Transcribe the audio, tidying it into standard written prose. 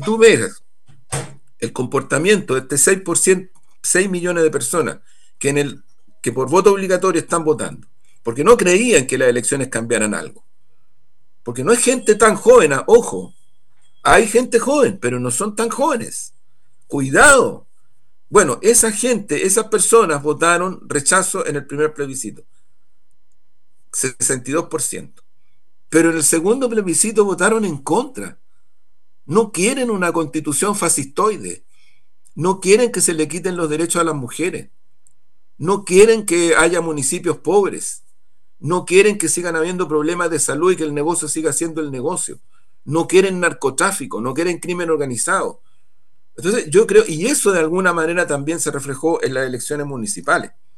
tú ves el comportamiento de este 6%, 6 millones de personas que, que por voto obligatorio están votando, porque no creían que las elecciones cambiaran algo. Porque no es gente tan joven, ojo, hay gente joven, pero no son tan jóvenes. Cuidado. Bueno, esa gente, esas personas votaron rechazo en el primer plebiscito, 62%. Pero en el segundo plebiscito votaron en contra. No quieren una constitución fascistoide. No quieren que se le quiten los derechos a las mujeres. No quieren que haya municipios pobres. No quieren que sigan habiendo problemas de salud y que el negocio siga siendo el negocio. No quieren narcotráfico, no quieren crimen organizado. Entonces yo creo, y eso de alguna manera también se reflejó en las elecciones municipales.